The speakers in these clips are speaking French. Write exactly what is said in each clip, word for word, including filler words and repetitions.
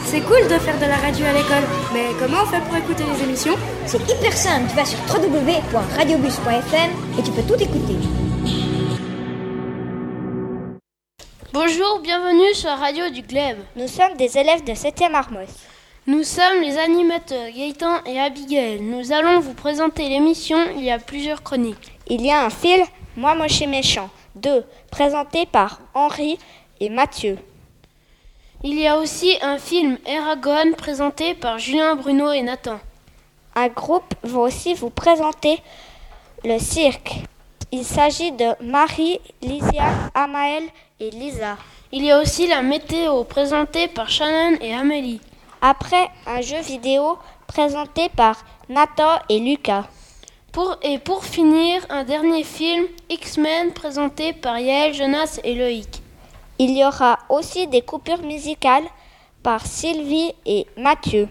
C'est cool de faire de la radio à l'école, mais comment on fait pour écouter les émissions? C'est hyper simple, tu vas sur w w w point radiobus point f m et tu peux tout écouter. Bonjour, bienvenue sur la radio du Gleb. Nous sommes des élèves de septième Armos. Nous sommes les animateurs Gaëtan et Abigail. Nous allons vous présenter l'émission. Il y a plusieurs chroniques. Il y a un film, Moi moche et méchant, deux, présenté par Henri et Mathieu. Il y a aussi un film Eragon présenté par Julien, Bruno et Nathan. Un groupe va aussi vous présenter le cirque. Il s'agit de Marie, Lysia, Amaël et Lisa. Il y a aussi la météo présentée par Shannon et Amélie. Après, un jeu vidéo présenté par Nathan et Lucas. Pour, et pour finir, un dernier film X-Men présenté par Yael, Jonas et Loïc. Il y aura aussi des coupures musicales par Sylvie et Mathieu.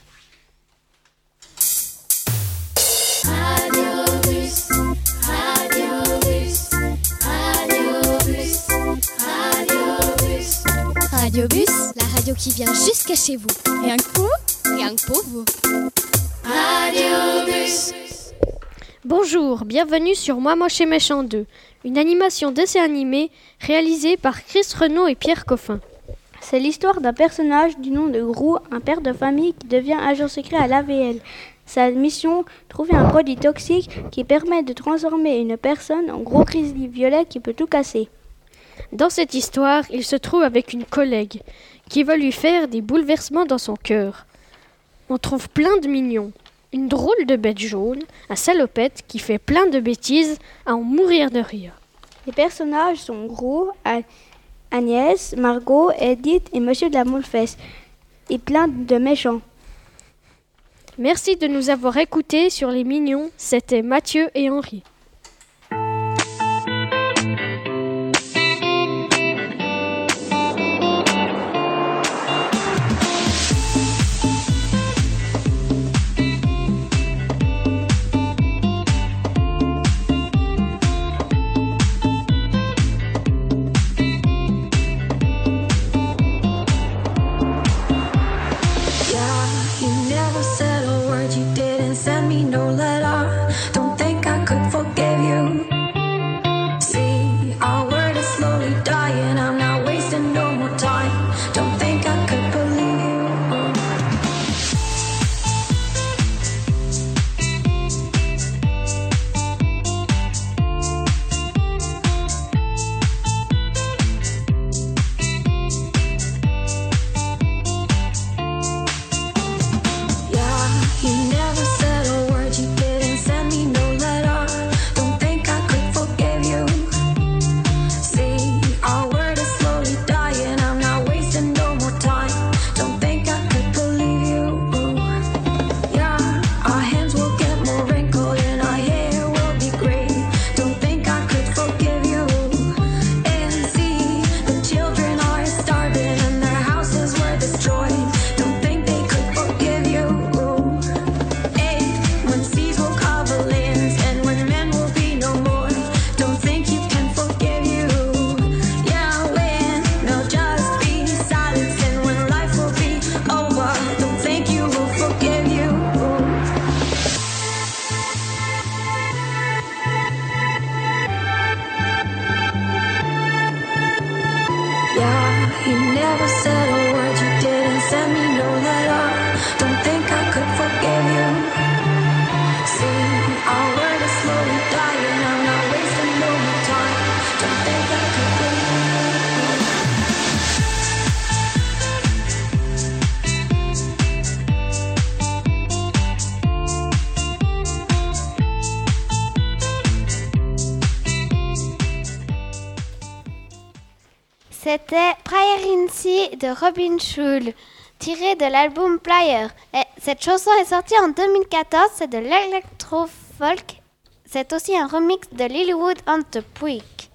Radiobus, Radiobus, Radiobus, Radiobus. Radiobus, la radio qui vient jusqu'à chez vous. Rien que pour, rien que pour vous. Radiobus. Bonjour, bienvenue sur Moi moche et méchant deux, une animation dessin animé réalisée par Chris Renaud et Pierre Coffin. C'est l'histoire d'un personnage du nom de Grou, un père de famille qui devient agent secret à l'A V L. Sa mission, trouver un produit toxique qui permet de transformer une personne en gros grizzly violet qui peut tout casser. Dans cette histoire, il se trouve avec une collègue qui va lui faire des bouleversements dans son cœur. On trouve plein de mignons. Une drôle de bête jaune, un salopette qui fait plein de bêtises à en mourir de rire. Les personnages sont Gros, Agnès, Margot, Edith et Monsieur de la Moulefesse, et plein de méchants. Merci de nous avoir écoutés sur les mignons, c'était Mathieu et Henri. C'était Priority de Robin Schul, tiré de l'album Player. Et cette chanson est sortie en deux mille quatorze, c'est de l'électro-folk. C'est aussi un remix de Lilywood and the Puig.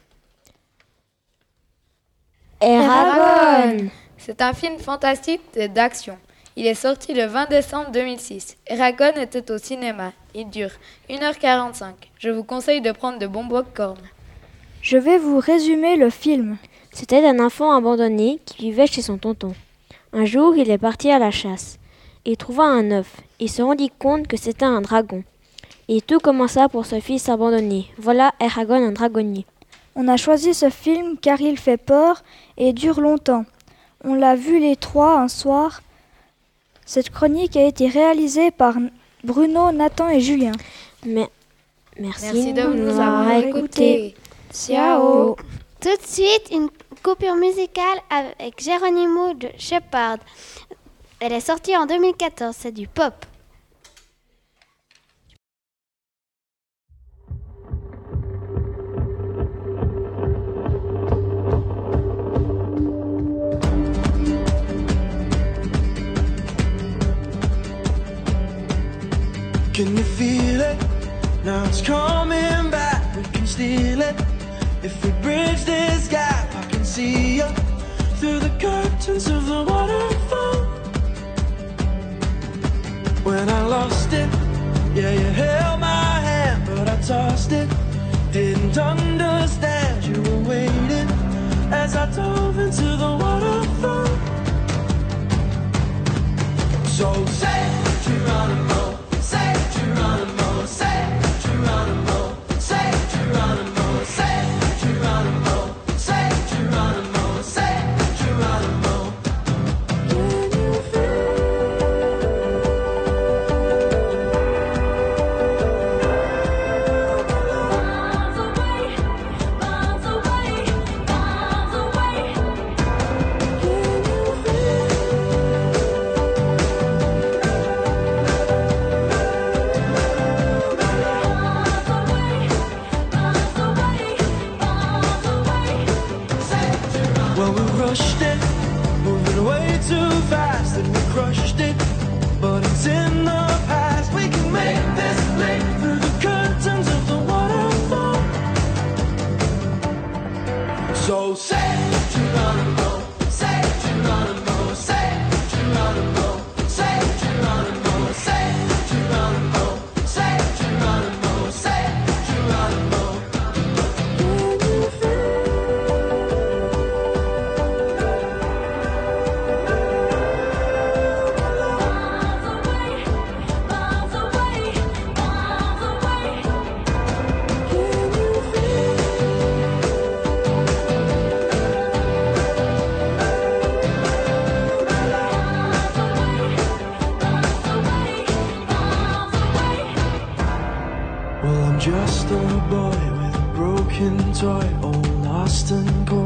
Eragon. C'est un film fantastique d'action. Il est sorti le vingt décembre deux mille six. Eragon était au cinéma. Il dure une heure quarante-cinq. Je vous conseille de prendre de bons pop-corn. Je vais vous résumer le film. C'était un enfant abandonné qui vivait chez son tonton. Un jour, il est parti à la chasse. Il trouva un œuf. Il se rendit compte que c'était un dragon. Et tout commença pour ce fils abandonné. Voilà Eragon, un dragonnier. On a choisi ce film car il fait peur et dure longtemps. On l'a vu les trois un soir. Cette chronique a été réalisée par Bruno, Nathan et Julien. Mais merci, Merci de nous avoir écoutés. Ciao. Tout de suite, une coupure musicale avec Geronimo de Shepard. Elle est sortie en deux mille quatorze, c'est du pop. Can you feel it? Now it's coming back. We can steal it. If we bridge this gap, I can see you through the curtains of the waterfall. When I lost it, yeah, you held my hand, but I tossed it. Didn't understand you were waiting as I dove into the waterfall. So say, Geronimo, say, Geronimo, say, Geronimo, say, Geronimo, say, Geronimo, say, Geronimo, say, Geronimo. Can you feel? Miles away, miles away, miles away. Can you feel? Well, we rushed it, moving way too fast, and we crushed it, but it's in the past. We can make this leap through the curtains of the waterfall. So say, Geronimo, say, Geronimo, say, Geronimo, say, Geronimo, say, Geronimo, say, Geronimo, say, Geronimo. Can you feel? Well, I'm just a boy with a broken toy, all lost and coy.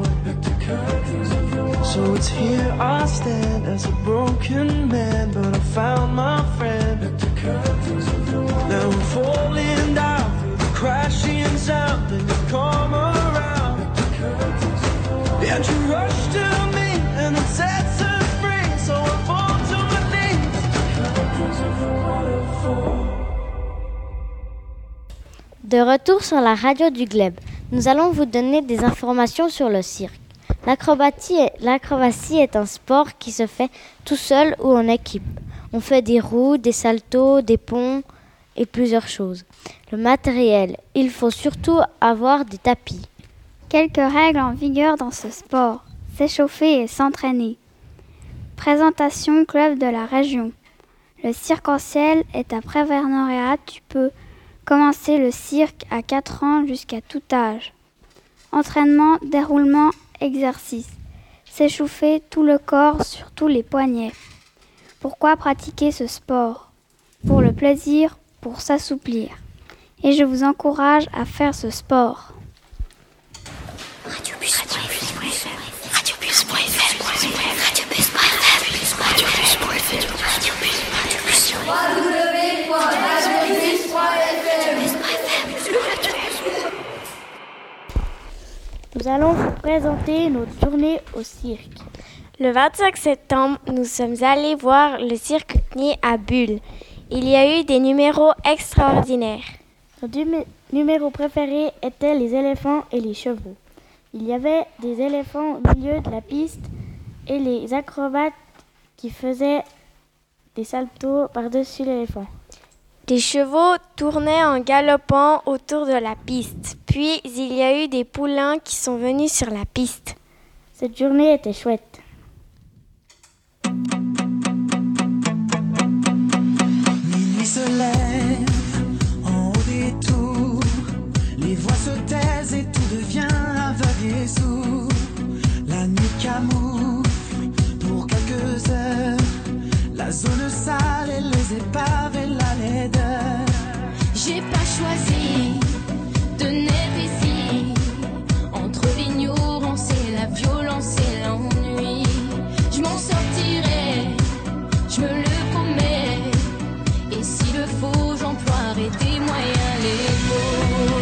So it's here I stand as a broken man, but I found my friend. Now I'm falling down through the crashing sound, and you come around. And you rush to me, and it sets us free. So I fall to my knees. De retour sur la radio du Gleb, nous allons vous donner des informations sur le cirque. L'acrobatie est, l'acrobatie est un sport qui se fait tout seul ou en équipe. On fait des roues, des saltos, des ponts et plusieurs choses. Le matériel, il faut surtout avoir des tapis. Quelques règles en vigueur dans ce sport. S'échauffer et s'entraîner. Présentation club de la région. Le cirque en ciel est à Prévert-Noréat. Tu peux commencer le cirque à quatre ans jusqu'à tout âge. Entraînement, déroulement, exercice. S'échauffer tout le corps, surtout les poignets. Pourquoi pratiquer ce sport? Pour le plaisir, pour s'assouplir. Et je vous encourage à faire ce sport. Radiobus point F M, Radiobus point F M, Radiobus point F M, Radiobus point F M, Radiobus Nous allons vous présenter notre journée au cirque. Le vingt-cinq septembre, nous sommes allés voir le cirque Knie à Bulle. Il y a eu des numéros extraordinaires. Notre numé- numéro préféré était les éléphants et les chevaux. Il y avait des éléphants au milieu de la piste et les acrobates qui faisaient des saltos par-dessus l'éléphant. Des chevaux tournaient en galopant autour de la piste. Puis, il y a eu des poulains qui sont venus sur la piste. Cette journée était chouette. camoufle pour quelques heures. La zone sale et les épaves et la laideur. J'ai pas choisi de naître ici, entre l'ignorance et la violence et l'ennui. Je m'en sortirai, je me le promets. Et s'il le faut, j'emploierai des moyens légaux.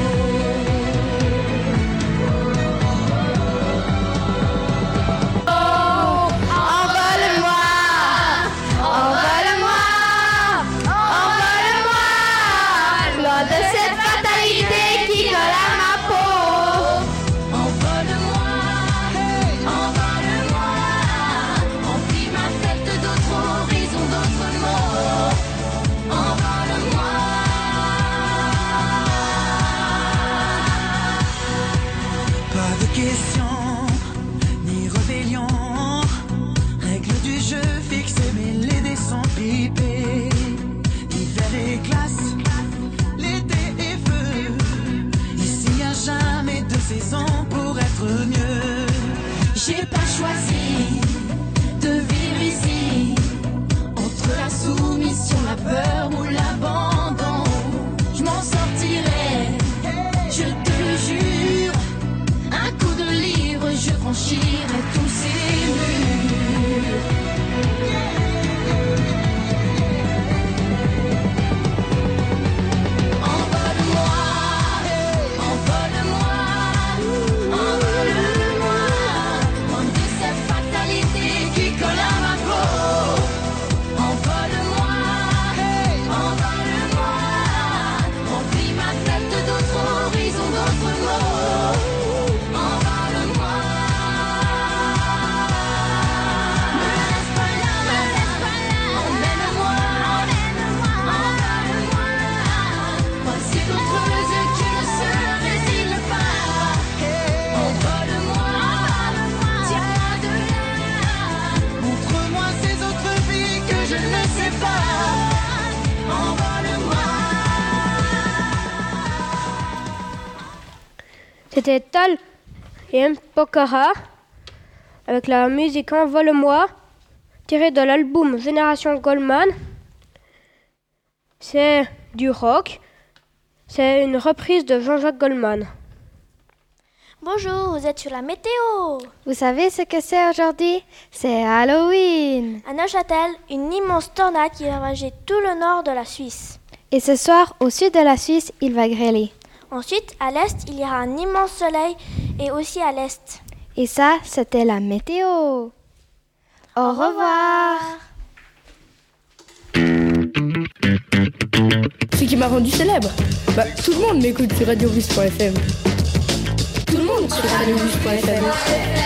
Pour être mieux, j'ai pas choisi de vivre ici, entre la soumission, la peur ou l'abandon. Je m'en sortirai, je te le jure. Un coup de livre, je franchirai tous ces murs. C'était Tal et M. Pokhara avec la musique Envole-moi, tirée de l'album Génération Goldman. C'est du rock. C'est une reprise de Jean-Jacques Goldman. Bonjour, vous êtes sur la météo. Vous savez ce que c'est aujourd'hui? C'est Halloween. À Neuchâtel, une immense tornade qui a ravagé tout le nord de la Suisse. Et ce soir, au sud de la Suisse, il va grêler. Ensuite, à l'est, il y aura un immense soleil et aussi à l'est. Et ça, c'était la météo. Au, Au revoir. Ce qui m'a rendu célèbre, bah, tout le monde m'écoute sur radiobus point f m. Tout le monde sur radiobus point f m.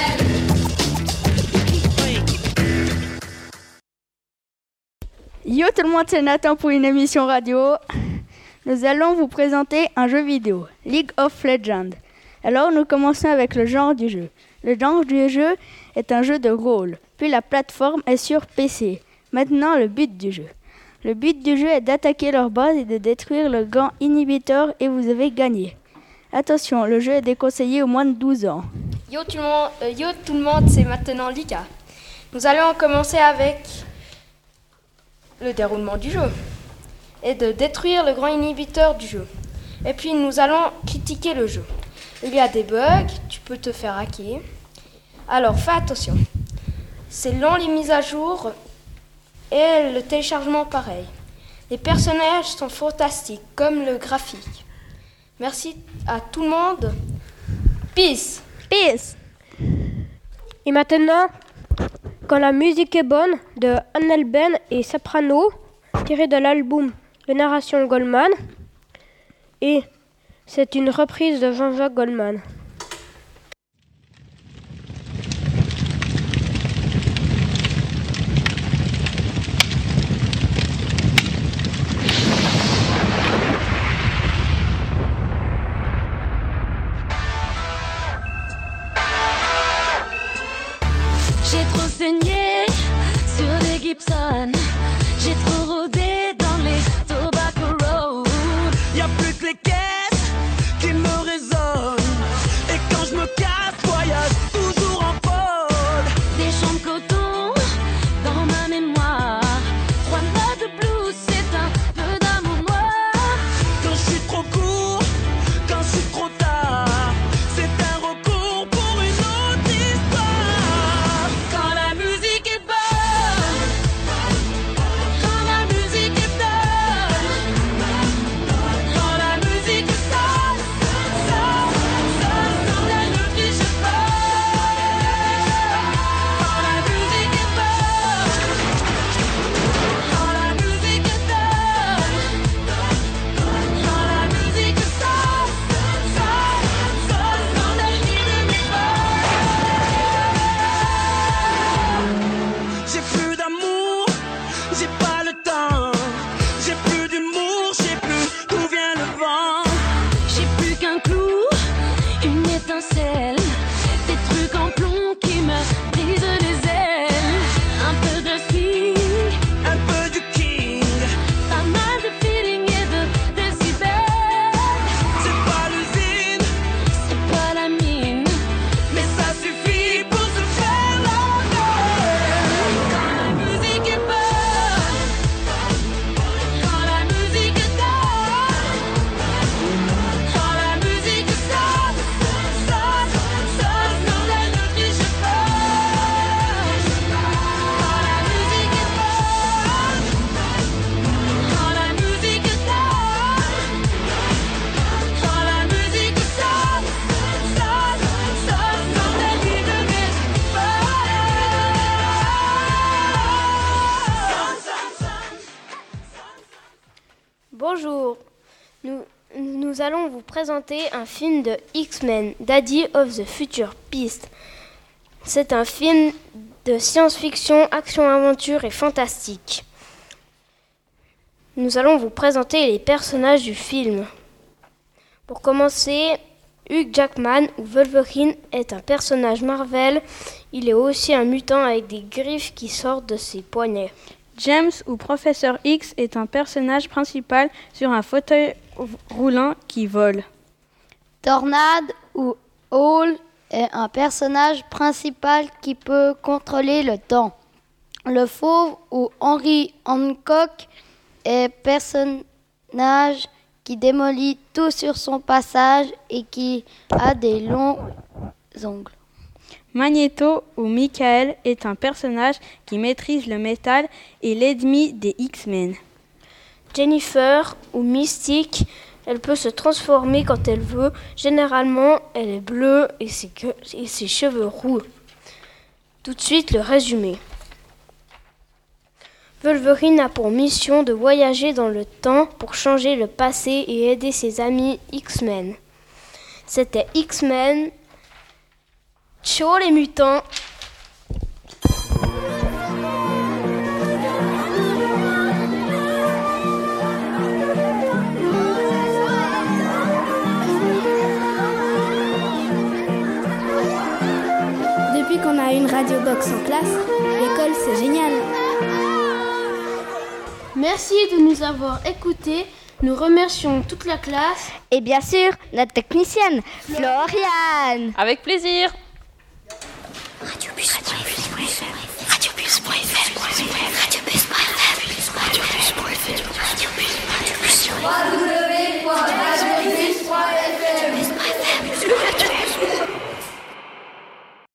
Yo tout le monde, c'est Nathan pour une émission radio. Nous allons vous présenter un jeu vidéo, League of Legends. Alors nous commençons avec le genre du jeu. Le genre du jeu est un jeu de rôle, puis la plateforme est sur P C. Maintenant le but du jeu. Le but du jeu est d'attaquer leur base et de détruire le grand inhibiteur et vous avez gagné. Attention, le jeu est déconseillé aux moins de douze ans. Yo tout le monde, euh, yo tout le monde, c'est maintenant Lika. Nous allons commencer avec le déroulement du jeu et de détruire le grand inhibiteur du jeu. Et puis nous allons critiquer le jeu. Il y a des bugs, tu peux te faire hacker. Alors fais attention. C'est lent les mises à jour et le téléchargement pareil. Les personnages sont fantastiques, comme le graphique. Merci à tout le monde. Peace. Peace. Et maintenant, quand la musique est bonne, de Annelben et Soprano, tiré de l'album Génération Goldman. Et c'est une reprise de Jean-Jacques Goldman. J'ai trop saigné sur les Gibson. J'ai trop rôdé dans les Tobacco Road. Y'a plus que les caisses qui me résonnent. Et quand je me casse, voyage toujours en pôle. Bonjour, nous, nous allons vous présenter un film de X-Men, Daddy of the Future Beast. C'est un film de science-fiction, action-aventure et fantastique. Nous allons vous présenter les personnages du film. Pour commencer, Hugh Jackman ou Wolverine est un personnage Marvel. Il est aussi un mutant avec des griffes qui sortent de ses poignets. James ou Professeur X est un personnage principal sur un fauteuil roulant qui vole. Tornade ou Hall est un personnage principal qui peut contrôler le temps. Le Fauve ou Henry Hancock est personnage qui démolit tout sur son passage et qui a des longs ongles. Magneto ou Michael est un personnage qui maîtrise le métal et l'ennemi des X-Men. Jennifer ou Mystique, elle peut se transformer quand elle veut. Généralement, elle est bleue et ses, et ses cheveux roux. Tout de suite, le résumé. Wolverine a pour mission de voyager dans le temps pour changer le passé et aider ses amis X-Men. C'était X-Men. Ciao les mutants! Depuis qu'on a une radio box en classe, l'école c'est génial. Merci de nous avoir écoutés. Nous remercions toute la classe. Et bien sûr, notre technicienne, Floriane. Avec plaisir. Radiobus point F M, Radiobus point F M, Radiobus point F M, Radiobus point F M, Radiobus point F M, Radiobus point F M.